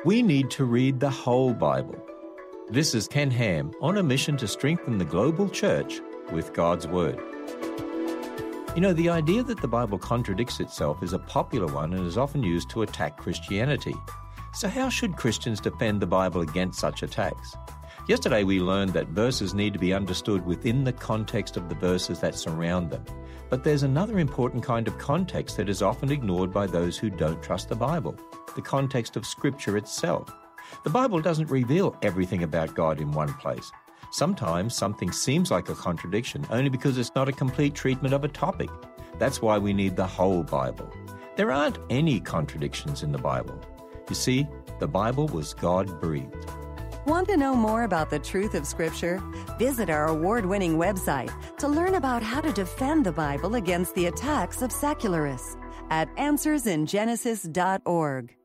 We need to read the whole Bible. This is Ken Ham on a mission to strengthen the global church with God's Word. You know, the idea that the Bible contradicts itself is a popular one and is often used to attack Christianity. So how should Christians defend the Bible against such attacks? Yesterday we learned that verses need to be understood within the context of the verses that surround them. But there's another important kind of context that is often ignored by those who don't trust the Bible, the context of Scripture itself. The Bible doesn't reveal everything about God in one place. Sometimes something seems like a contradiction only because it's not a complete treatment of a topic. That's why we need the whole Bible. There aren't any contradictions in the Bible. You see, the Bible was God-breathed. Want to know more about the truth of Scripture? Visit our award-winning website to learn about how to defend the Bible against the attacks of secularists at AnswersInGenesis.org.